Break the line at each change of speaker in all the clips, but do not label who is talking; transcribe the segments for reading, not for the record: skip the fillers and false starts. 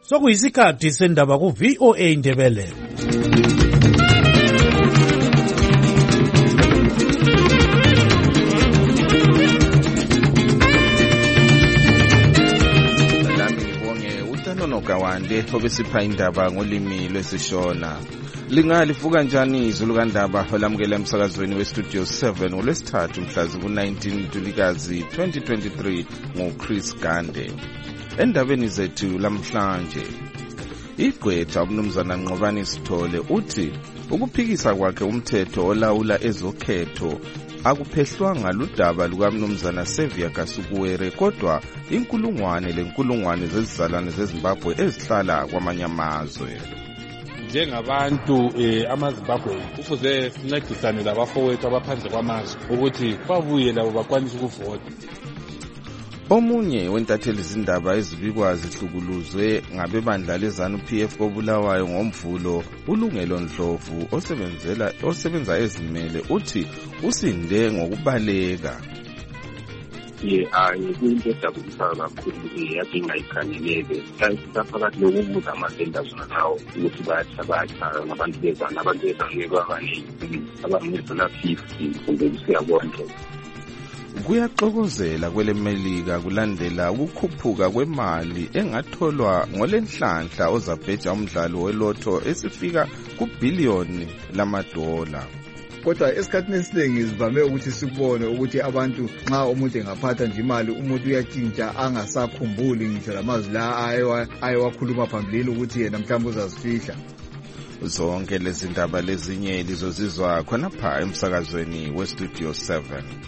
Sokuyisikhathi sendaba ku VOA Ndebele.
Kawande obesipha indaba ngolimi lwesishona. Lingalifuka njani izulu kandaba olamukela emsakazweni westudio 7 ngolwesithathu mhla ku-19 Ntulikazi 2023 nguChris Gande. Endabeni zethu lamhlanje, igqwetha umnumzana Nqobani Sithole uthi ukuphikisa kwakhe umthetho olawula ezokhetho akuphehlwanga ludaba lukamnumzana Xavier Kasukuwere, kodwa inkulungwane zezizalwane zeZimbabwe ezihlala kwamanye amazwe.
Njengabantu amaZimbabwe kufuze sincedisane labafowethu abaphandle kwamazwe ukuthi babuye labo bakwanise ukuvota.
Omunye wentatheli zindaba ezibikwa zihlukuluzwe ngabebandla leZANU-PF koBulawayo ngomvulo, uLungelo Ndlovu osebenza ezimele uthi usinde ngokubaleka.
Kuyinto edabukisayo kakhulu yadinga ikhangeleke phakathi lokubuza amasenta zona nawo ukuthi bayathabatha ngabantu bezana abantu bezana kwabaningi abanezona 50 kumbe kusiya konke.
Kuyaxokozela kwele Melika kulandela ukukhuphuka kwemali engatholwa ngolenhlanhla ozabheja umdlalo welotho esifika kubhiliyoni lamadola.
Kodwa esikhathini esiningi sivame ukuthi sikubone ukuthi abantu nxa umuntu engaphatha nje imali umuntu uyatshintsha angasakhumbuli ngisho lamazwi la ayewakhuluma phambilini ukuthi yena mhlawumbe uzazifihla.
Zonke lezi ndaba lezinye lizozizwa khonapha emsakazweni westudio 7.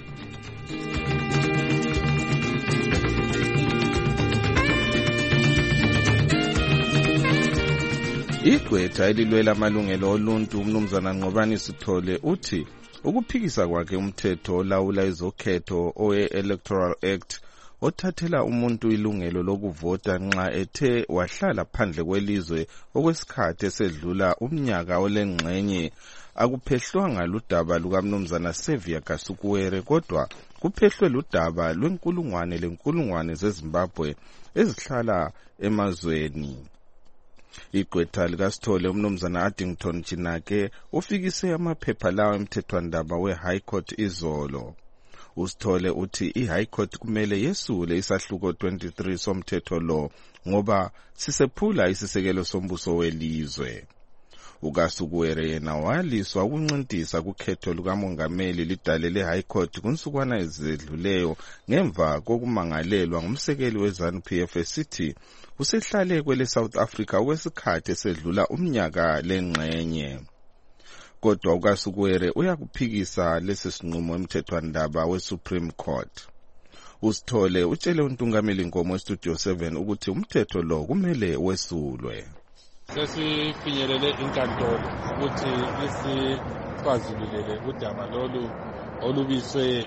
Igqwetha elilwela amalungelo oluntu umnumzana Nqobani Sithole uthi ukuphikisa kwakhe umthetho olawula ezokhetho owe-Electoral Act othathela umuntu ilungelo lokuvota nxa ethe wahlala phandle kwelizwe okwesikhathi esedlula umnyaka olengxenye akuphehlwanga ludaba lukamnumzana Xavier Kasukuwere, kodwa kuphehlwe ludaba lwenkulungwane zeZimbabwe ezihlala emazweni. Igqwetha likaSithole umnumzana Addington Chinake ufikise amaphepha lawo emthethwandaba we-High Court izolo. uSithole uthi i-High Court kumele yesule isahluko 23 somthetho lo ngoba sisephula isisekelo sombuso welizwe. uKasukuwere yena waliswa ukuncintisa kukhetho lukamongameli lidalele High Court kunsukwana ezedluleyo ngemva kokumangalelwa ngumsekeli weZANU-PF esithi usehlale kwele South Africa okwesikhathi esedlula umnyaka lengxenye. Kodwa uKasukuwere uyakuphikisa lesi sinqumo emthethwandaba weSupreme Court. uSithole utshele untungameli Nkomo westudio 7 ukuthi umthetho lo kumele wesulwe.
Sesifinyelele inkantolo ukuthi isifazilulele udaba lolu olubiswe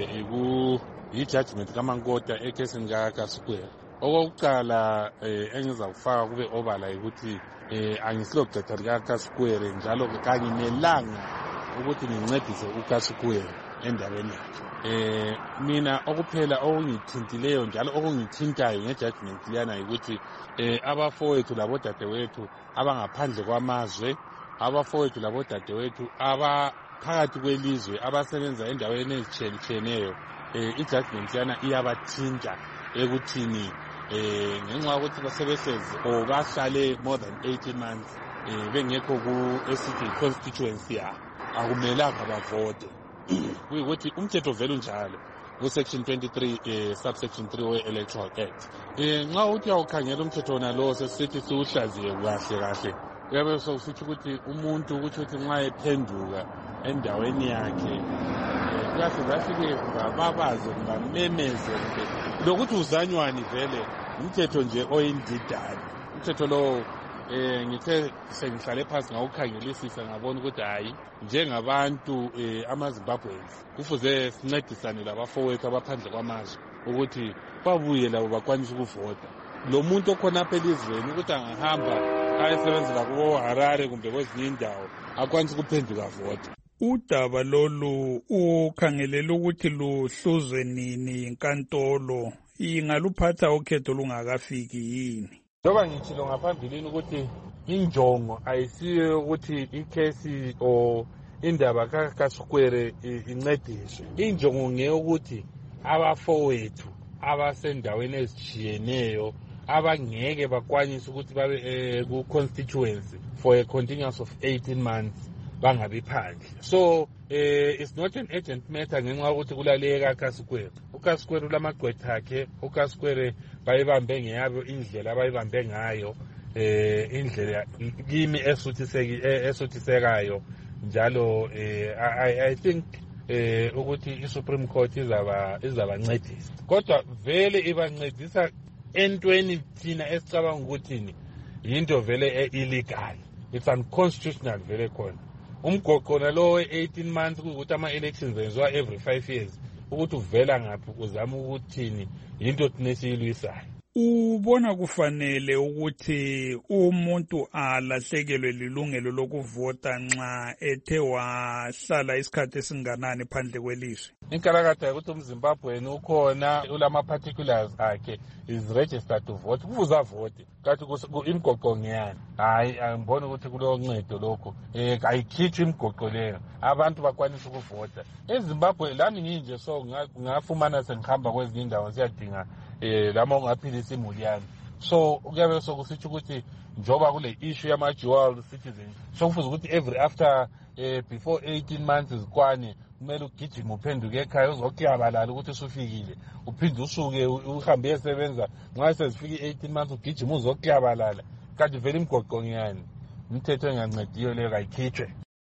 yi-judgment kaMankota ekesini kaKasukuwere. Okokuqala engizakufaka kube obala ukuthi angisilogqetha likaKasukuwere njalo kanginelanga ukuthi ngincedise uKasukuwere endabeni yakhe. Mina okuphela okungithintileyo njalo okungithintayo ngejudgment liyana ukuthi abafowethu labodadewethu abangaphandle kwamazwe, abafowethu labodadewethu abaphakathi kwelizwe abasebenza endaweni ezitshiyeneyo, ijudgment liyana iyabathinta ekuthini ngenxa yokuthi basebeseze or bahlale more than 18 months bengekho ku-esithi constituency yabo akumelanga bavote. Kuyikuthi umthetho vele unjalo ku-section 23 subsection 3 we-Electoral Act. Nxa uthi uyawukhangela umthetho wona lo sesithi siwuhlaziye kahle kuyabe sokusitsho ukuthi umuntu ukuthi nxa ephenduka endaweni yakhe kahle zafike bababaze bamemeze lokuthi uzanywani vele umthetho nje oyindidane. Umthetho lo ngithe sengihlale phansi ngawukhangelisisa ngabona ukuthi hayi njengabantu amaZimbabweans kufuze sincedisane labafowethu abaphandle kwamazwe ukuthi babuye labo bakwanise ukuvota. Lo muntu okhonapha elizweni ukuthi angahamba ayesebenzela kuHarare kumbe kwezinye indawo akwanise ukuphenduka vota.
Udaba lolu ukhangelela ukuthi luhluzwe nini inkantolo ingaluphatha ukhetho lungakafiki yini?
Njoba ngithilo ngaphambilini ukuthi injongo ayisiyo ukuthi ikhesi or indaba kaSquare incediswe. Injongo ngeyokuthi abafowethu abasendaweni ezitshiyeneyo abangeke bakwanise ukuthi babe ku-constituency for a continuous of 18 months bangabi phandle. So it's not an urgent matter ngenxa yokuthi kulaleka kaSquare. uKaSquare ulamagqwetha akhe, uKaSquare bayibambe ngeyabo indlela abayibambe ngayo, indlela kimi esuthisekayo njalo. I think ukuthi iSupreme Court izabancedisa, kodwa vele ibancedisa entweni thina esicabanga ukuthi yinto vele illegal. It's unconstitutional vele khona. Umgoqo nalo 18 months ukuthi ama-elections enziwa every 5 years, ukuthi uvela ngaphi uzama ukuthini yinto thina esiyilwisayo.
Ubona kufanele ukuthi umuntu alahlekelwe lilungelo lokuvota nxa ethe wahlala isikhathi esinganani phandle kwelizwe?
Inkalakatha ukuthi umZimbabwean ukhona ulama-particulars akhe is registered to vote, kufuze avote. Kathi imigoqo ngeyani? Hayi, angiboni ukuthi kuloncedo lokho. Ayikhitshwe imigoqo leyo, abantu bakwanisa ukuvota. EZimbabwe lami nginje, so ngafumana sengihamba kwezinye indawo siyadinga lama ungaphilisa imuli yami. So kuyabe sokusitsho ukuthi njoba kule issue yama-dual citizen, so kufuze ukuthi every after before 18 months zikwane kumele ugijime uphenduke ekhaya uzokuyabalala ukuthi usufikile, uphinde usuke uhambe esebenza. Nxa sezifike 18 months ugijime uzokuyabalala. Kanti vele imigoqo ngiyani? Umthetho engancediyo leyo kayikhitshwe.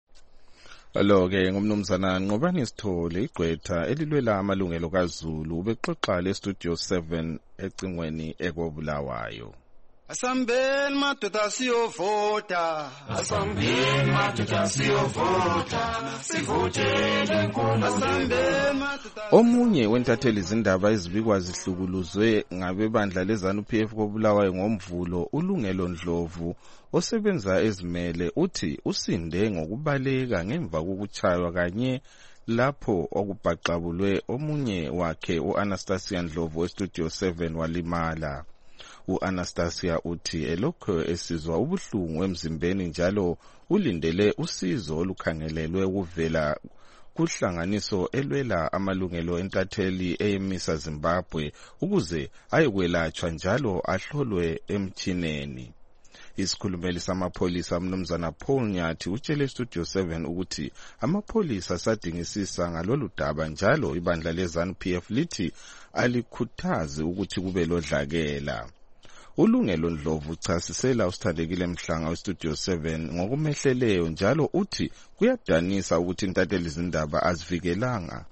Alo-ke ngumnumzana Nqobani Sithole, igqwetha elilwela amalungelo kaZulu, ubexoxa leStudio 7 ecingweni ekobulawayo.
Asambeni madoda siyovota, asambeni madoda siyovota, sivotele inkolo. Asambeni madoda.
Omunye wentatheli izindaba ezibikwa zihlukuluzwe ngabebandla leZANU-PF kobulawayo ngoMvulo, uLungelo Ndlovu osebenza ezimele, uthi usinde ngokubaleka ngemva kokuchaywa kanye lapho okubhaqabulwe omunye wakhe uAnastasia Ndlovu eStudio 7 walimala. uAnastasia uthi elokho esizwa ubuhlungu emzimbeni njalo ulindele usizo olukhangelelwe ukuvela kuhlanganiso elwela amalungelo entatheli eyemisa Zimbabwe ukuze ayekwelatshwa njalo ahlolwe emtshineni. Isikhulumeli samapholisa mnumzana Paul Nyathi utshele Studio 7 ukuthi amapholisa asadingisisa ngalolu daba njalo ibandla leZANU-PF lithi alikhuthazi ukuthi kube lodlakela. uLungelo Ndlovu uchasisela usithandekile Mhlanga weStudio 7 ngokumehleleyo njalo uthi kuyadanisa ukuthi intatheli izindaba azivikelanga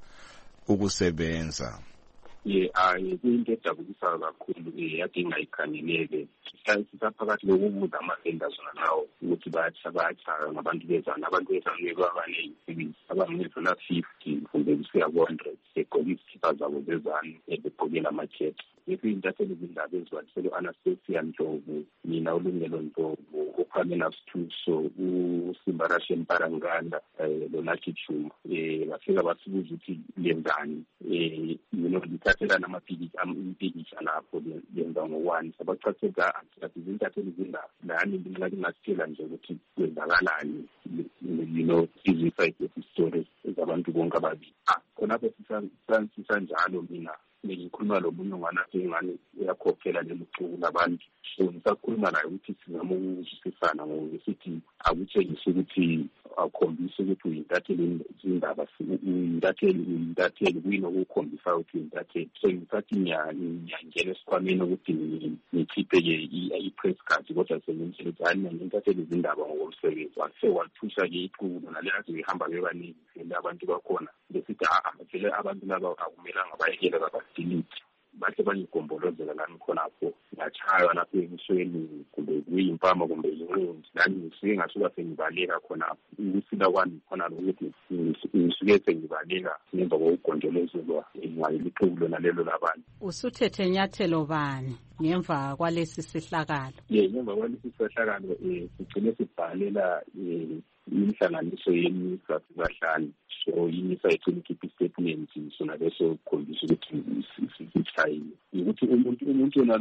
ukusebenza.
Kuyinto edabukisayo kakhulu yadinga ikhangeleke. Sisaphakathi lokubuza ama-vendors nawo ukuthi bayachaya ngabantu bezana, abantu bezana abaningi abangadlula 50 kumbe kusiya ku-100 begqoke izikipha zabo zezana begqokela amakhethi. Intatheli izindaba ezibalisele u-Anastasia Ndlovu, mina uLungelo Ndlovu, uPamela Sithuso, uSimbarashe Mparanganda, loNathi Chuma. Bafika basibuza ukuthi lenzani. Lithathela impikitsha lapho lenza ngo-1. Sabachaseka izintatheli izindaba. Lani nxa lingasitshela nje ukuthi kwenzakalani, izifayite stories zabantu bonke ababili. Khonapho sisanjalo mina ngikhuluma lomunye nganathi ingane uyakhokhela leluxuku labantu. So ngisakhuluma naye ukuthi sizama ukuzwisisana ngokuthi akutshengise ukuthi akhombise ukuthi uyintatheli izindaba, uyintatheli kuyinokukhombisa ukuthi uyintatheli. So ngisathi ngiyangena esikhwameni ukuthi ngikhiphe-ke i-press card, kodwa sengimtshela ukuthi hayi mina ngintatheli izindaba ngokomsebenzi. Wase wathusha-ke ixuku naleyathi behamba bebaningi vele abantu bakhona besithi vele abantu laba akumelanga bayekele babadelete. Bahle bangigombolozela lami khonapho, ngachaywa lapho ebusweni kumbe kuyimpama kumbe inqindi. Lani ngisuke ngasuka sengibaleka khonapho. Ukusila kwami khona lokuthi ngisuke sengibaleka ngemva kokugonjolozelwa ngayilixuku lona lelo labantu.
Usuthethe nyathelo bani ngemva kwalesi sihlakalo?
Ngemva kwalesi sihlakalo sigcine sibhalela inhlanganiso yemisa sibahlanu. So imisa icela ikhiphe istatement sona leso kukhombisa ukuthi sithayile. Ukuthi umuntu yena lo post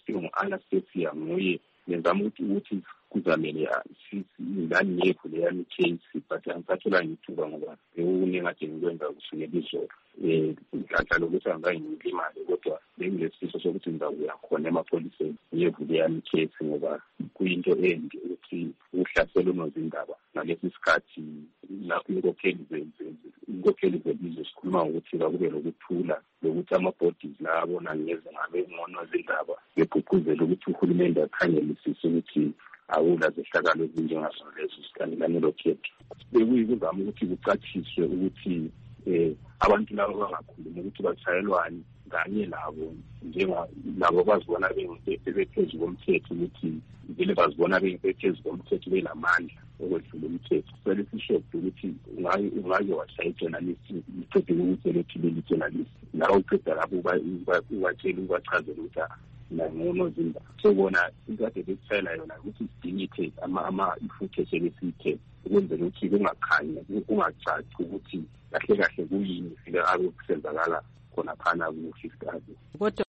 kuthiwa ngu-Anastasia nguye ngizama ukuthi kuzamele ingane yethu leyami case but angisathola ngithuba ngoba bekungekade ngikwenza kusukela izolo ngihlahla lokuthi angayiniki imali kodwa bengilesifiso sokuthi ngizakuya khona emapholiseni ngiyevule yami case ngoba kuyinto embi ukuthi uhlaselo nozindaba ngalesi sikhathi lapho inkokheli zelizwe sikhuluma ngokuthi kube lokuthula lokuthi ama-bodies la abona ngeze ngabe ngcono zindaba begqugquzela ukuthi uhulumende akhangelisise ukuthi awula zehlakalo ezinjengazo lezo sikanelane lokhetho. Bekuyikuzama ukuthi kucatshiswe ukuthi abantu labo bangakhuluma ukuthi bashayelwani kanye labo njengalabo bazibona bephezu komthetho ukuthi vele bazibona bephezu komthetho belamandla okwedlula umthetho. Sele sishoda ukuthi ungaze washaya i-journalist iqede ukuthi elethile i-journalist la uqeda lapho ubatshela ubachazela ukuthi nangono zinda so bona ikade besifela yona ukuthi sidinithe ifootage ebesiyithe ukwenzela ukuthi kungakhanya kungacaci ukuthi kahle kahle kuyini fika abe kusenzakala khona phana ku-50.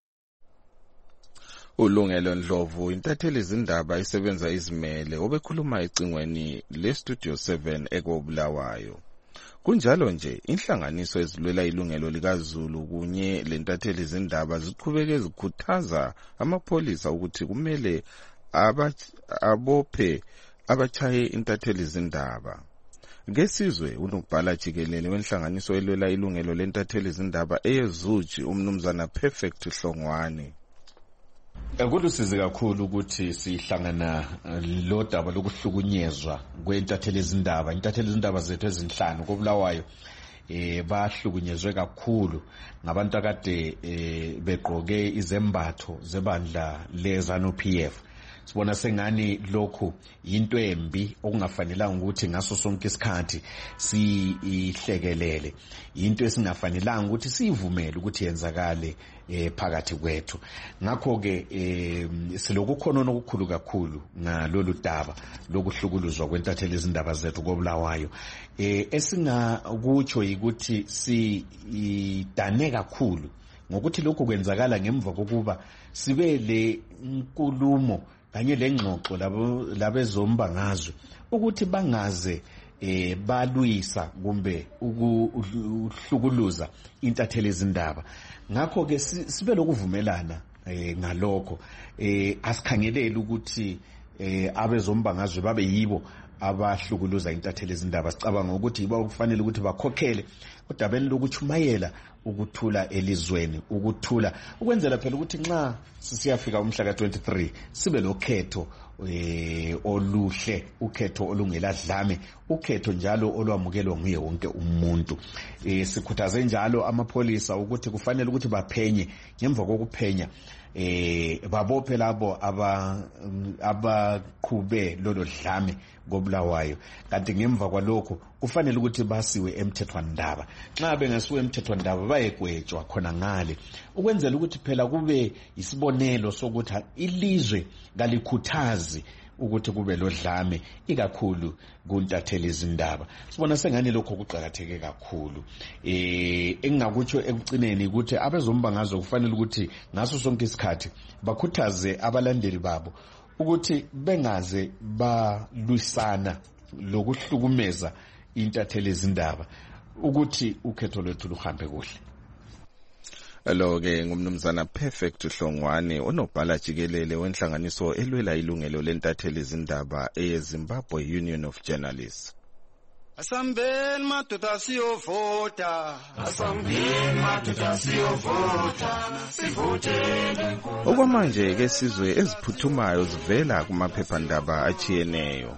uLungelo Ndlovu intatheli izindaba isebenza izimele obekhuluma ecingweni leStudio 7 ekobulawayo. Kunjalo nje inhlanganiso ezilwela ilungelo likaZulu kunye lentatheli izindaba ziqhubeke zikhuthaza amapholisa ukuthi kumele abophe abachaye intatheli izindaba. Ngesizwe unobhala jikelele wenhlanganiso elwela ilungelo lentatheli izindaba eyezuji umnumzana Perfect Hlongwane.
Kulusizi kakhulu ukuthi sihlangana lo daba lokuhlukunyezwa kwentatheli izindaba. Intatheli izindaba zethu ezinhlanu kobulawayo bahlukunyezwe kakhulu ngabantu akade begqoke izembatho zebandla leZANU-PF. Sibona sengani lokhu into embi okungafanelanga ukuthi ngaso sonke isikhathi sihlekelele, into esingafanelanga ukuthi sivumele ukuthi yenzakale phakathi kwethu. Ngakho ke silokukhona okukhulu kakhulu ngalolu daba lokuhlukuluzwa kwentatheli izindaba zethu kobulawayo. Esingakutsho ukuthi sidane kakhulu ngokuthi lokho kwenzakala ngemva kokuba sibe le nkulumo kanye lengxoxo labezomba ngazwe ukuthi bangaze balwisa kumbe ukuhlukuluza intatheli izindaba. Ngakho ke sibe lokuvumelana ngalokho asikhangeleli ukuthi abezomba ngazwe babe yibo abahlukuluza intatheli izindaba. Sicabanga ukuthi yibo kufanele ukuthi bakhokhele udabeni lokuchumayela ukuthula elizweni, ukuthula ukwenzela phela ukuthi nxa sisiyafika umhla ka-23 sibe lokhetho oluhle, ukhetho olungeladlame, ukhetho njalo olwamukelwa nguye wonke umuntu. Sikhuthaze njalo amapholisa ukuthi kufanele ukuthi baphenye, ngemva kokuphenya babophe labo abaqhube lolo dlame kobulawayo. Kanti ngemva kwalokho kufanele ukuthi basiwe emthethwandaba. Nxa bengasiwe emthethwandaba bayegwetshwa khona ngale ukwenzela ukuthi phela kube isibonelo sokuthi ilizwe ngalikhuthazi ukuthi kube lodlame ikakhulu kuntatheli izindaba. Sibona sengani lokho kuqhakatheke kakhulu. Engingakutsho ekucineni ukuthi abezomba ngazo kufanele ukuthi ngaso sonke isikhathi bakhuthaze abalandeli babo ukuthi bengaze balwisana lokuhlukumeza intatheli izindaba ukuthi ukhetho lwethu luhambe kuhle.
Lo-ke ngumnumzana Perfect Hlongwane onobhala jikelele wenhlanganiso elwela ilungelo lentatheli izindaba eyeZimbabwe Union of Journalists.
Asambeni madoda siyovota, asambeni madoda siyovota, sivotele.
Okwamanje ke sizwe eziphuthumayo zivela kumaphephandaba achiyeneyo.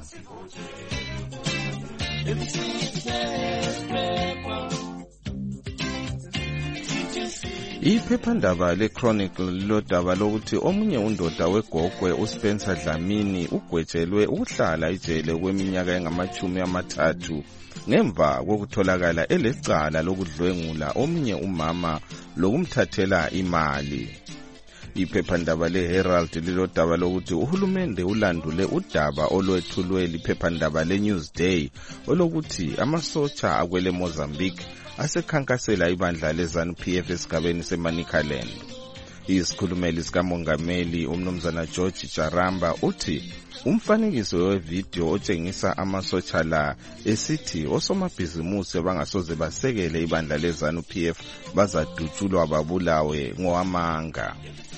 Iphephandaba leChronicle lodaba lokuthi omunye undoda wegogwe uSpencer Dlamini ugwetshelwe ukuhlala ejele kweminyaka engama-30 ngemva kokutholakala elecala lokudlwengula omunye umama lokumthathela imali. Iphephandaba leHerald lilodaba lokuthi uhulumende ulandule udaba olwethulwe liphephandaba leNewsday olokuthi amasotsha akwele Mozambique asekhankasela ibandla leZANU-PF esigabeni seManicaland. Isikhulumeli sikamongameli umnumzana George Jaramba uthi umfanekiso wevideo otshengisa amasotsha la esithi osomabhizimusi abangasoze basekele ibandla leZANU-PF bazadutshulwa babulawe ngoamanga.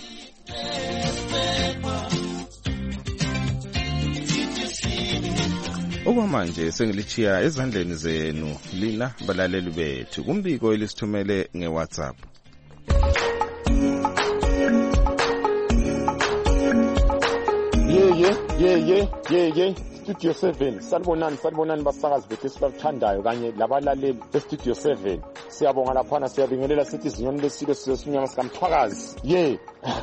Okwamanje sengilichiya ezandleni zenu lina balaleli bethu kumbiko elisithumele ngeWhatsApp.
Yeah. Studio 7 sanibonani basakazi bethu esibalithandayo kanye labalaleli beStudio 7. Siyabonga laphana, siyabingelela sithi izinyoni lesilo sinyama sikamthwakazi.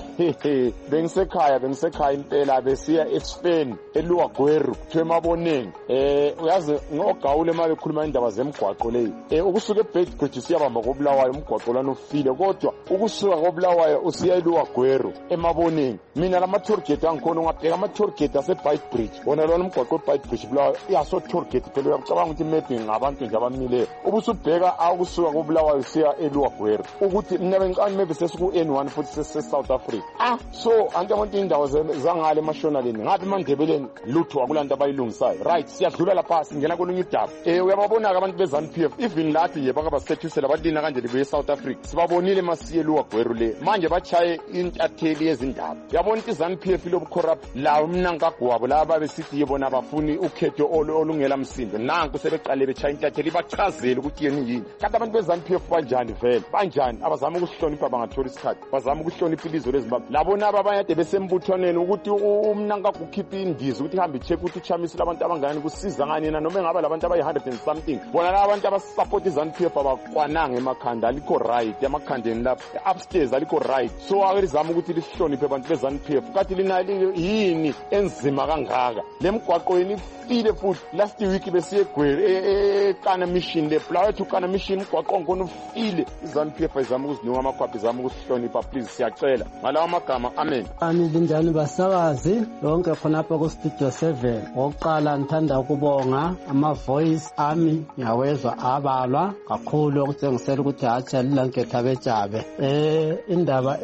bengisekhaya impela besiya eSpain eLuagweru kuthiwa eMaboneni. Uyazi ngogawule uma bekhuluma indaba zemgwaqo leyi. Ukusuka eBedford siyabamba koBulawayo umgwaqo lana ufile, kodwa ukusuka koBulawayo usiya eLuagweru eMaboneni. Mina lama toll gate angikhona, ungabheka ama toll gate aseBite Bridge. Bona lona umgwaqo weBite Bridge Bulawayo yaso toll gate phela uyacabanga ukuthi maybe ngabantu nje abamile. Ubusubheka akusuka koBulawayo siya eLuagweru ukuthi mina bengiqani maybe sesiku N1 futhi South Africa. So angabantu indawo zangale emashonaleni ngabe eMandebeleni lutho akulanto abayilungisayo. Right, siyadlula lapha singena kolunye idaba. Uyababona abantu beZANU-PF even lathi nje bakabasethisela balina kanje libuye eSouth Africa. Sibabonile masiye eLuagweru le. Manje bachaye intatheli yezindaba. Yabona iZANU-PF lobucorrupt la umnankagwabo laba besithi yebona abafuni ukhetho olungela msindo. Nanku sebeqale bechaye intatheli bachazele ukuthi yini. Kanti abantu beZANU-PF banjani vele? Banjani abazama ukuhlonipha bangathola isikhathi. Bazama ukuhlonipha ilizwe leZimbabwe. Labona abanye besembuthwaneni ukuthi umnanka kukhipha indizi ukuthi hambe check ukuthi uchamisile abantu abangani kusiza ngani na noma ngaba labantu abayi 100 and something. Bona labantu abasupport iZANU-PF abakwananga emakhanda alikho right, emakhandeni lapha upstairs alikho right. So akezama ukuthi lihloniphe abantu beZANU-PF. Kathi linali yini enzima kangaka lemgwaqo yini ifile futhi. Last week besiye eGweri eKana Mission le Bulawayo to Kana Mission umgwaqo ngona ufile. iZANU-PF izama ukuzinika amakhwaphi, izama ukuhlonipha, please siyacela ngalawa magama. Amen.
Linjani basakazi lonke khonapha ku Studio 7. Oqala ngithanda ukubonga ama voice ami ngiyawezwa abalwa kakhulu okutshengisela ukuthi hatsha lilanketha bejabe. Indaba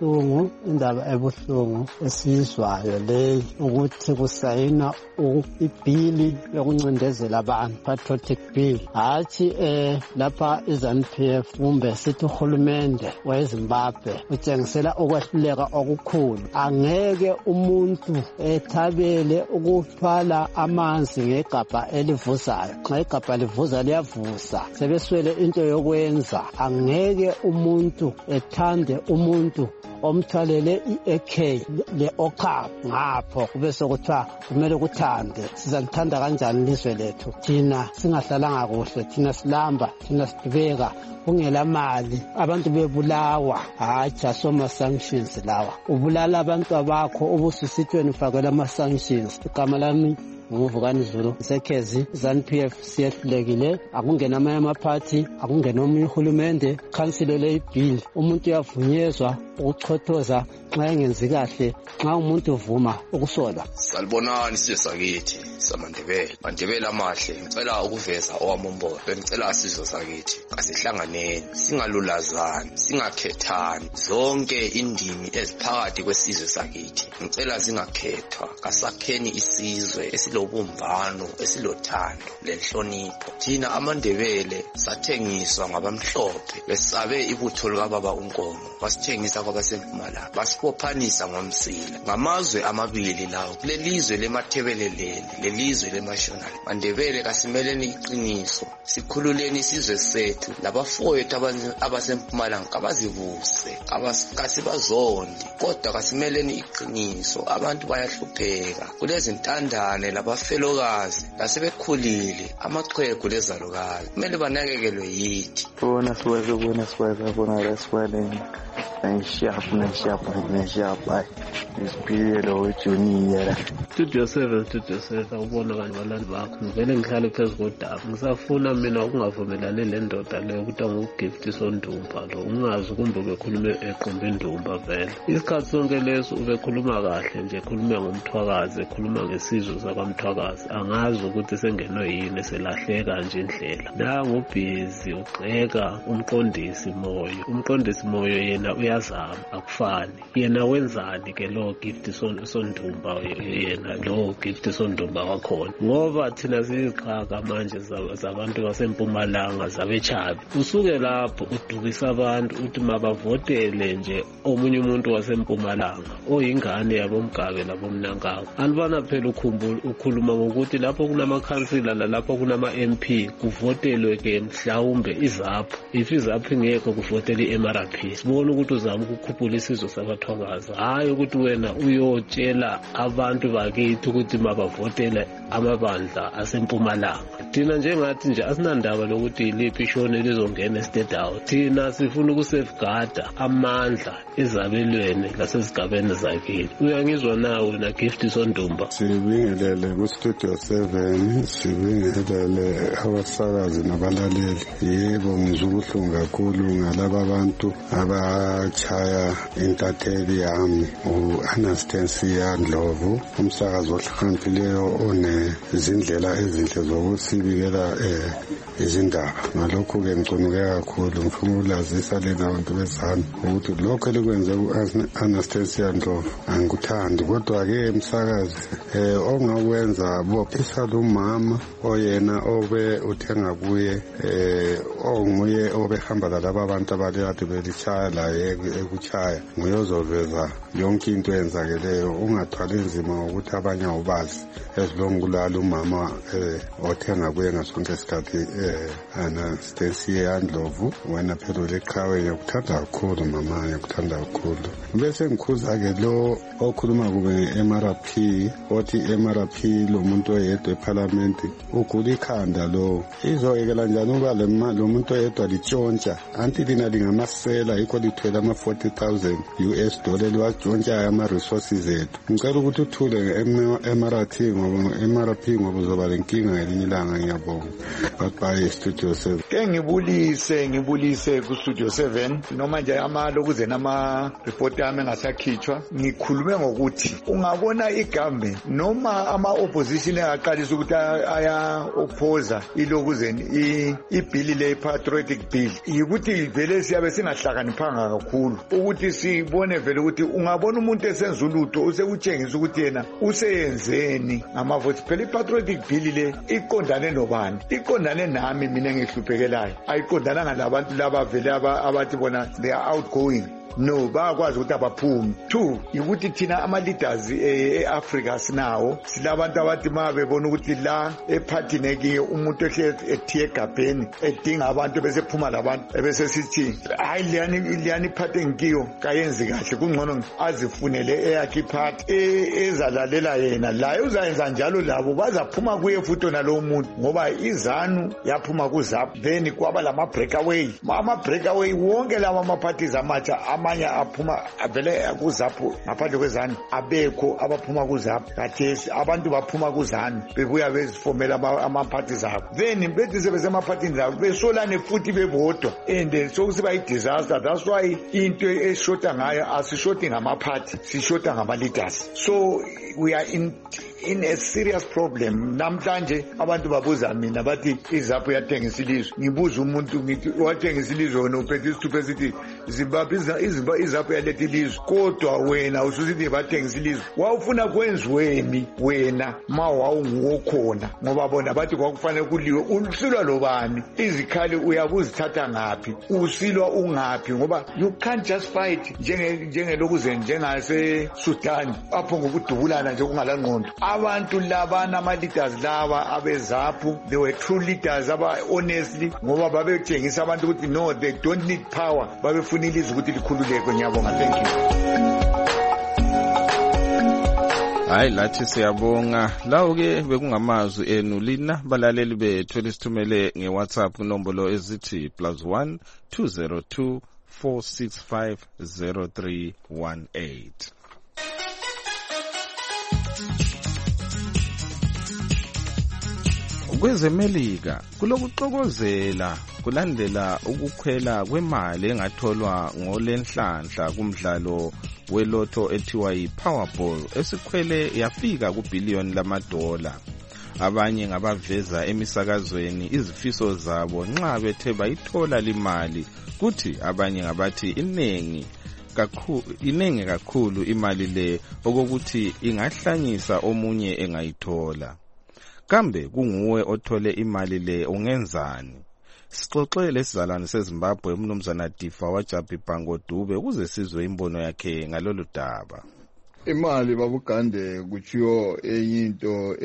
ebuhlungu esizwayo le ukuthi kusayina ibhili yokuncindezela abantu, patriotic bill. Hathi lapha iZANU-PF kumbe sithi uhulumende weZimbabwe utshengisela ukwehluleka okukhulu. Angeke umuntu ethabele ukuthwala amanzi ngegabha elivuzayo. Xa igabha livuza liyavuza sebeswele into yokwenza. Angeke umuntu ethande umuntu omthwalele iAK leOCAP ngapho kube sokuthiwa kumele kuthande. Sizalithanda kanjani lizwe lethu thina singahlalanga kuhle, thina silamba, thina sidubeka kungela mali, abantu bebulawa? Hatsha soma sanctions lawa. Ubulala abantu abakho ubususithweni ufakela ama sanctions. Igama lami nguvukani Zulu Sekhezi. ZANU-PF siyehlulekile, akungena amanye amaphathi, akungena omunye uhulumende. Council le bill umuntu uyavunyezwa ukuchothoza xa engenzi kahle, xa umuntu uvuma ukusola.
Salibonani sisakithi Mandebele amahle, ngicela ukuveza owamombola. Bengicela sizwe sakithi asihlanganeni, singalulazani, singakhethani. Zonke indimi eziphakathi kwesizwe sakithi ngicela zingakhethwa. Kasakheni isizwe esilobumbano, esilothando lenhlonipho. Thina amaNdebele sathengiswa ngabamhlophe, besabe ibutho likababa uNkomo, basithengisa kwabaseMpumalanga, basibophanisa ngomsila. Ngamazwe amabili lawo, lelizwe lemathebeleleni, lelizwe lemashonali. Mandebele kasimeleni iqiniso, sikhululeni isizwe sethu. Labafowethu abaseMpumalanga kabazivuse, kasibazondi, kodwa kasimeleni iqiniso. Abantu bayahlupheka kulezi ntandane labafelokazi lasebekhulile, amaqhegu lezalukazi kumele banakekelwe yithi.
Bona neshapa isipilelo wejunior.
Studio 7 ubona kanye balali bakho ngivele ngihlale phezu kodaba. Ngisafuna mina ukungavumelani le ndoda leyo ukuthi nguGift Sondumba lo ungazi kumbe ubekhulume equmbe indumba vele. Isikhathi sonke leso ubekhuluma kahle nje, ekhulume ngomthwakazi, ekhuluma ngesizwe sakamthwakazi. Angazi ukuthi sengenwe yini, selahleka nje indlela. Nangu busy ugxeka umqondisi Moyo. Umqondisi Moyo yena uyazama, akufani. Yena wenzani ke lo Gift Sondumba, yena lo Gift Sondumba wakhona? Ngoba thina sizixhaka manje zabantu baseMpumalanga zabeChabi. Usuke lapho udukisa abantu uthi mabavotele nje omunye umuntu waseMpumalanga oyingane yabomgabe labomnankako. Alibana phela ukhuluma ngokuthi lapho kunamakhansila lapho kunama MP kuvotelwe ke mhlawumbe izapho. If izapho ingekho kuvotela iMRP. Sibona ukuthi uzama ukukhuphula isizwe sabathwakazi. Hayi ukuthi wena uyotshela abantu bakithi ukuthi mabavotele amabandla aseMpumalanga. Thina njengathi nje asinandaba lokuthi iliphi ishone lizongena e-State House. Thina sifuna ukusafeguarda amandla ezabelweni lasesigabeni zakithi. Uyangizwa nawe na Gift Sondumba?
Sibingelele ku-Studio 7, sibingelele abasakazi nabalaleli. Yebo, ngizwa ubuhlungu kakhulu ngalaba abantu abachaya intatheli yami u-Anastasia Ndlovu, umsakazi ohlakaniphileyo onezindlela ezinhle zokusibikela izindaba. Ngalokho-ke ngicunuke kakhulu, ngifuna ukulazisa lena abantu bezami ukuthi lokho elikwenze u-Anastasia Ndlovu angikuthandi. Kodwa-ke msakazi, ongakwenza bophisa lo mama oyena obe uthenga kuye, onguye obehamba lalaba abantu abalekade belichaya la ekuchaya, nguye ozoveza yonke into eyenzakeleyo. Ungathwali nzima ngokuthi abanye awubazi esilongu kulala umama othenga kuye ngasonke isikhathi Anastasia Ndlovu. Wena phela uleqhawe, ngiyakuthanda kakhulu mama, ngiyakuthanda kakhulu. Bese ngikhuza-ke lo okhuluma kube nge-MRP, othi MRP lo muntu oyedwa ePhalamenti ugula ikhanda lo. Izoyekela njani uba lo muntu oyedwa litshontsha anti lina lingamasela yikho lithwele ama-40,000 US dollar liwatshontshayo ama-resources ethu. Ngicela ukuthi uthule nge-MRP ngoba uzoba lenkinga ngelinye ilanga. Ngiyabonga. Bye Studio 7.
Ke ngibulise ku Studio 7 noma nje amalokuze nama-report yami engasakhitshwa. Ngikhulume ngokuthi ungabona igambe noma ama-opposition engaqalisa ukuthi aya-opposa ilokuzeni ibhili le-patriotic bill, yikuthi vele siyabe singahlakaniphanga kakhulu ukuthi sibone vele ukuthi ungabona umuntu esenza ulutho usekutshengisa ukuthi yena useyenzeni ngamavoti. Phela i-patriotic bill le iqondane nobani? Iqondane nami, mina ngihluphekelayo. Ayiqondananga labantu laba vele abathi bona they are outgoing. No, bayakwazi ukuthi abaphumi. 2, ukuthi thina ama-leaders e-Africa sinawo, silabantu abathi ma bebona ukuthi la ephathini ekiyo umuntu ehlezi ethiye egabheni edinga abantu besephuma labantu ebese sithi hayi liyani iphathi engikiyo kayenzi kahle, kungcono azifunele eyakhe iphathi ezalalela yena. La uzayenza njalo labo bazaphuma kuye futhi nalowo muntu, ngoba izanu yaphuma kuZAP, then kwaba lama-breakaway. Ama-breakaway wonke lawa ama-parties amatsha amanye aphuma avele kuZAP ngaphandle kwezanu, abekho abaphuma kuZAP. Kathesi abantu baphuma kuzanu bebuya bezifomela ama-parties abo, then bethi sebesema-parties abo besolane futhi bebodwa, and sokusiba i-disaster. That's why into esishota ngayo asishoti ngama-party, sishota ngama-leaders. So we are in a serious problem. Namhlanje abantu babuza mina bathi iZAP yathengisa ilizwe. Ngibuza umuntu ngithi wathengisa ilizwe wena uphethe isithupha esithi Zimbabwe iZAP yaletha ilizwe, kodwa wena ususithi bathengisa ilizwe. Wawufuna kwenziweni wena ma wawungukhona? Ngoba bona bathi kwakufanele kuliwe. Usilwa lobani? Izikhali uyabuzithatha ngaphi? Usilwa ungaphi? Ngoba you can't just fight njengelokuze njengase Sudan apho ngokudubulana nje kungala ngqondo. Abantu laba nama-leaders laba abeZAP, they were true leaders honestly, ngoba babetshengisa abantu ukuthi no, they don't need power, babefuna ilizwe ukuthi likhululeke. Ngiyabonga, thank you.
Hayi lathi siyabonga. Lawo-ke bekungamazwi enu lina balaleli bethu elisithumele nge-WhatsApp nombolo ezithi +1 202 465 0318. kwezemelika kulokuxokozela kulandela ukukhwela kwemali engatholwa ngolenhlanhla kumdlalo welotho ethiwa yi-Powerball esikhwele yafika kubhiliyoni lamadola. Abanye ngabaveza emisakazweni izifiso zabo nxa bethe bayithola limali, kuthi abanye ngabathi inengi kakhulu imali le okokuthi ingahlanyisa omunye engayithola. Kambe kunguwe othole imali le ungenzani? Sixoxe lesizalwane seZimbabwe umnumzana Difa waJabi Bhangodube ukuze sizwe imbono yakhe ngalolu daba.
Imali babugande kuchiyo enye into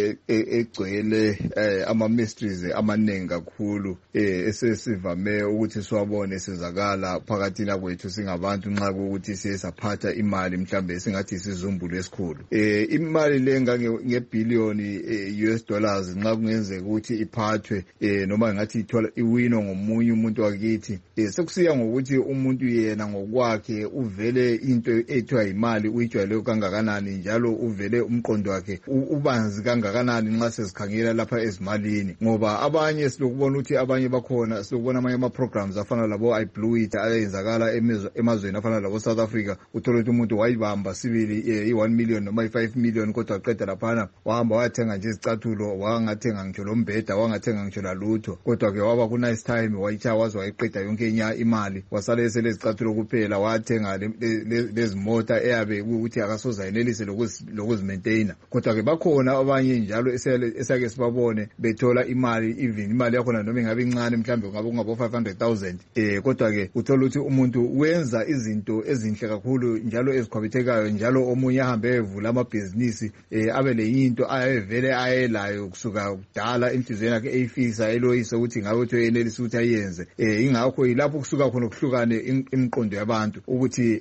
egcwele ama mysteries amaningi kakhulu esesivame ukuthi siwabone sizakala phakathi kwethu singabantu nxa ukuthi siyesaphatha imali mhlambe singathi isizumbulo esikhulu. Imali le ngebhillioni US dollars nxa kungenzeka ukuthi iphathwe noma ngathi ithola iwino ngomunye umuntu wakithi, sekusiya ngokuthi umuntu yena ngokwakhe uvele into ethiwa imali uyijwayele kangakanani njalo uvele umqondo wakhe ubanzi kangakanani nxa sesikhangela lapha ezimalini, ngoba abanye silokubona ukuthi abanye bakhona silokubona amanye ama programs afana labo iBlueit ayenzakala emazweni afana labo South Africa, uthola ukuthi umuntu wayibamba sibili i1 million noma i5 million kodwa aqeda laphana wahamba wayathenga nje izicathulo, wangathenga ngitsho lombheda, wangathenga ngitsho lalutho, kodwa ke waba ku nice time wayicha waze wayiqeda yonke imali wasala esele izicathulo kuphela, wathenga lezimota eyabe ukuthi akasoza yenelise lokuzimaintaina. Kodwa ke bakhona abanye njalo esake sibabone bethola imali, even imali yakhona noma ingabe incane mhlambe ngabe kungabo 500,000, kodwa ke uthola ukuthi umuntu wenza izinto ezinhle kakhulu njalo ezikhwabithekayo, njalo omunye ahambe evula amabhizinisi abe leyinto ayevele ayelayo kusuka kudala enhlizweni yakhe eyifisa eloyise ukuthi ngabe uthi yenelise ukuthi ayenze. Ingakho ilapho kusuka khona ukuhlukane imiqondo yabantu ukuthi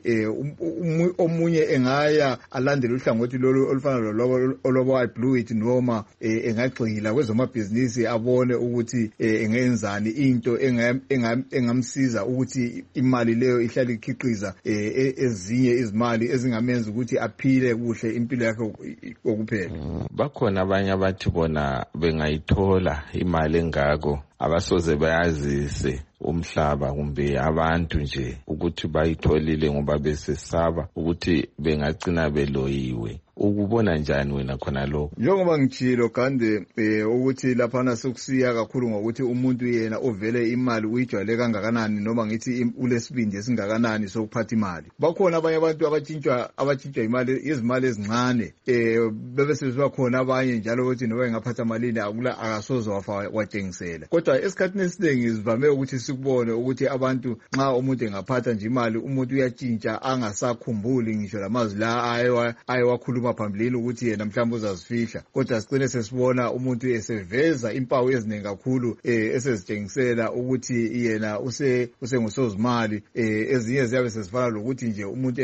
omunye engaya alandele uhlangothi lolu olufana lolobo iBlueit noma engagxila kwezomabhizinisi abone ukuthi engenzani into engamsiza ukuthi imali leyo ihlale ikhiqiza ezinye izimali ezingamenza ukuthi aphile kuhle impilo yakhe okuphela.
Bakhona abanye abathi bona bengayithola imali engako abasoze bayazise umhlaba kumbe abantu nje ukuthi bayitholile ngoba besesaba ukuthi bengagcina beloyiwe. Ukubona njani wena khona lokho?
Njengoba ngitshilo kande ukuthi laphana sokusiya kakhulu ngokuthi umuntu yena ovele imali uyijwayele kangakanani noma ngithi ulesibindi esingakanani sokuphatha imali. Bakhona abanye abantu abatshintshwa imali izimali ezincane, bebe sezibakhona abanye njalo ukuthi noba engaphatha malini akasoze watshengisela. Kodwa esikhathini esiningi sivame ukuthi sikubone ukuthi abantu nxa umuntu engaphatha nje imali umuntu uyatshintsha angasakhumbuli ngisho lamazwi la ayewakhuluma phambilini ukuthi yena mhlawumbe uzazifihla, kodwa sicine sesibona umuntu eseveza impawu eziningi kakhulu esezitshengisela ukuthi yena usengusozimali. Ezinye ziyabe sezifana lokuthi nje umuntu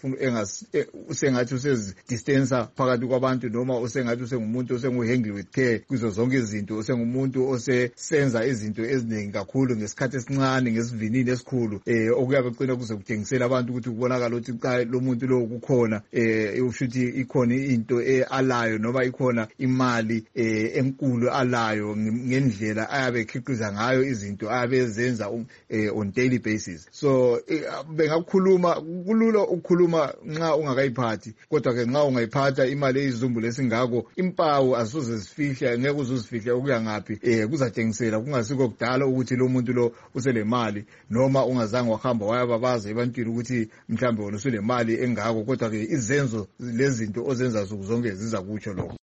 usengathi usezidistancer phakathi kwabantu noma usengathi usengumuntu osengu-handle with care kuzo zonke izinto, usengumuntu osesenza izinto eziningi kakhulu ngesikhathi esincane ngesivinini esikhulu, okuyabe kucina kuze kutshengisela abantu ukuthi kubonakala ukuthi cha lo muntu lo kukhona ushuthi ikhona into alayo noma ikhona imali enkulu alayo ngendlela ayabe ekhiqiza ngayo izinto ayabe zenza on daily basis. So bengakhuluma kulula ukukhuluma nxa ungakayiphathi, kodwa ke nxa ungayiphatha imali eyizumbulo esingako impawu asoze zifihla, ngeke uzuzifihla ukuya ngaphi, kuzatshengisela kungasiko kudala ukuthi lo muntu lo usele mali noma ungazange wahamba wayababaza ebantwini ukuthi mhlambe wona usele mali engako, kodwa ke izenzo lezinto ozenza zonke ziza kutsho lokho.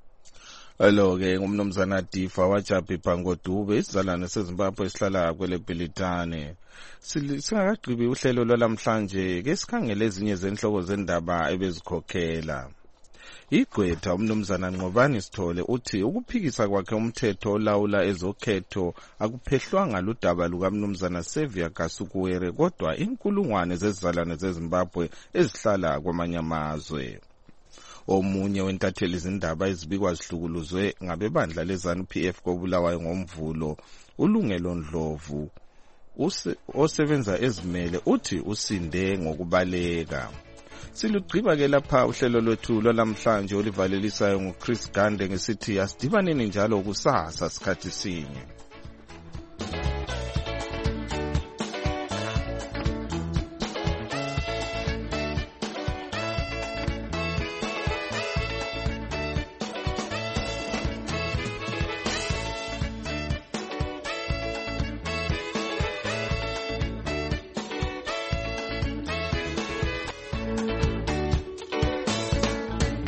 Hello ke ngumnumzana Difa waJabi Bhangodube isizalwane seZimbabwe esihlala kwele Bhilitane. Singakagqibi uhlelo lwalamhlanje ke sikhangele ezinye zenhloko zendaba ebezikhokhela. Igqwetha umnumzana Nqobani Sithole uthi ukuphikisa kwakhe umthetho olawula ezokhetho akuphehlwanga ludaba lukamnumzana Xavier Gasukuwere, kodwa inkulungwane zezizalwane zeZimbabwe ezihlala kwamanye amazwe. Omunye wentatheli izindaba ezibikwa zihlukuluzwe ngabebandla leZANU-PF koBulawayo ngoMvulo, uLungelo Ndlovu osebenza ezimele uthi usinde ngokubaleka. Silugqiba-ke lapha uhlelo lwethu lwalamhlanje olivalelisayo nguChris Gande ngesithi asidibaneni njalo kusasa sikhathi sinye.